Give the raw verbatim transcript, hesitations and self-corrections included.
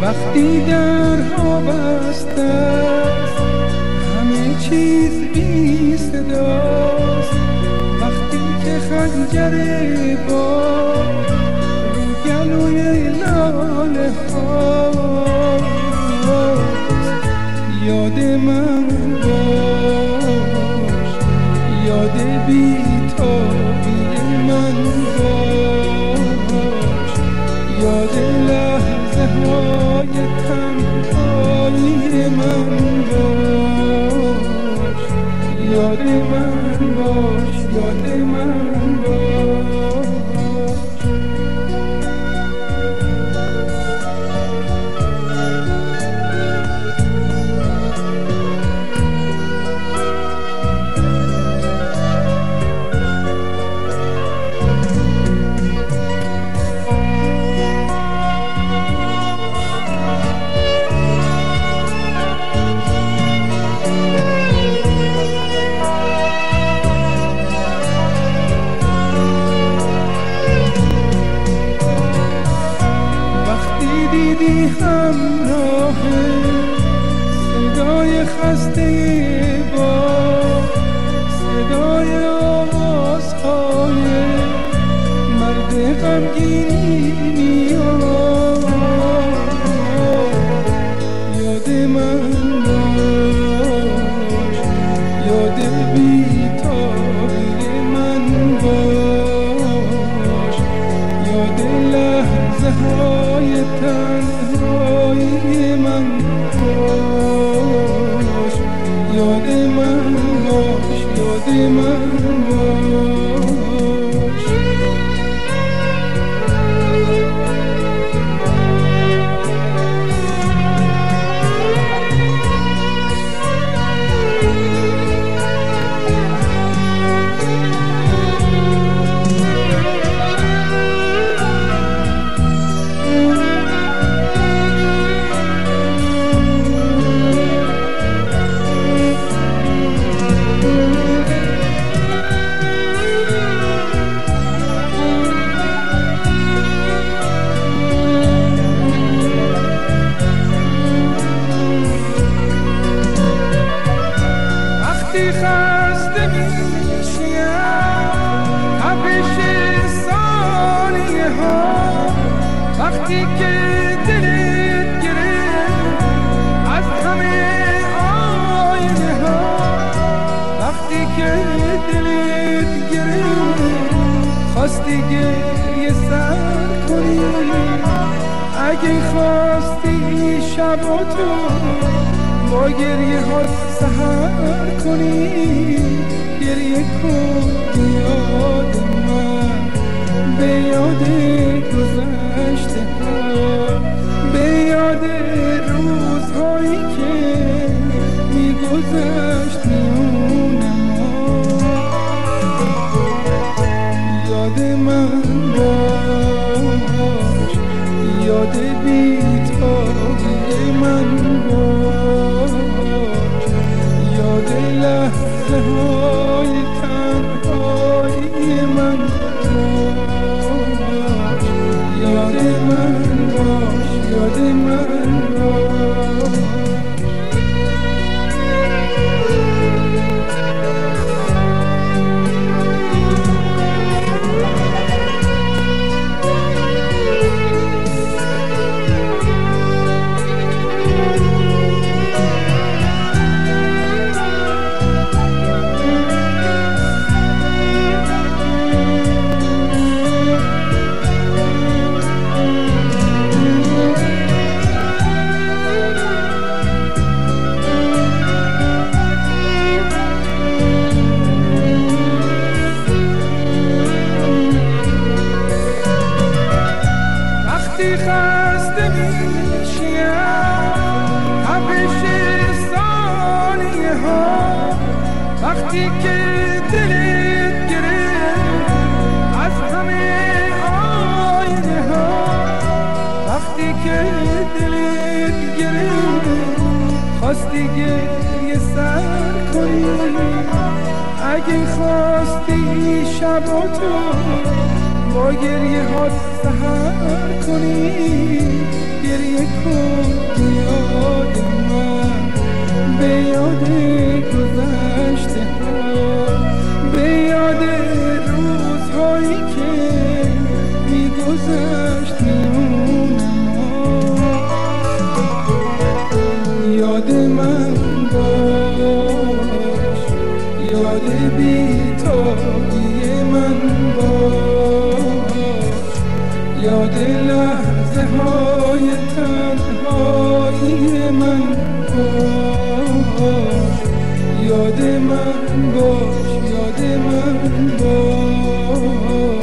وقتی درها بسته است همه چیز بی صداست، وقتی که خنجر با رو گلوی لاله هاست، یاد من باش، یاد بی تابی من باش، یاد لحظه های تنهایی من باش، یاد من باش، یاد من باش. دیدی همراه صدای خسته با صدای آوازهای مرد غمگینی میاد، یاد من باش، یاد بی‌تابی من باش، یاد لحظه های تنهایی من باش، یاد من باش، یاد من باش. خسته میشیم تپش ثانیه ها، وقتی که دلت گرفت از همه آینه ها، وقتی که دلت گرفت خواستی گریه سر کنی، اگه خواستی شب و تو با گریه ها سحر کنی، گریه کن به یاد من، به یاد گذشته ها، به یاد روزهایی که میگذشت میون ما، یاد من باش، یاد بی‌تابی من باش، یاد لحظه های تنهایی من باش، یاد من باش، یاد من باش. خسته میشیم تپش ثانیه ها، وقتی که دلت گرفت از همه آینه ها، وقتی که دلت گرفت خواستی گریه سر کنی، اگه خواستی شب و تو با گریه ها سحر کنی، گریه کن یاد گذشته ها، به یاد روزهایی که میگذشت میون ما. یاد من باش، یاد بی‌تابی من باش، یاد لحظه های تنهایی من باش، یاد من باش، یاد من باش.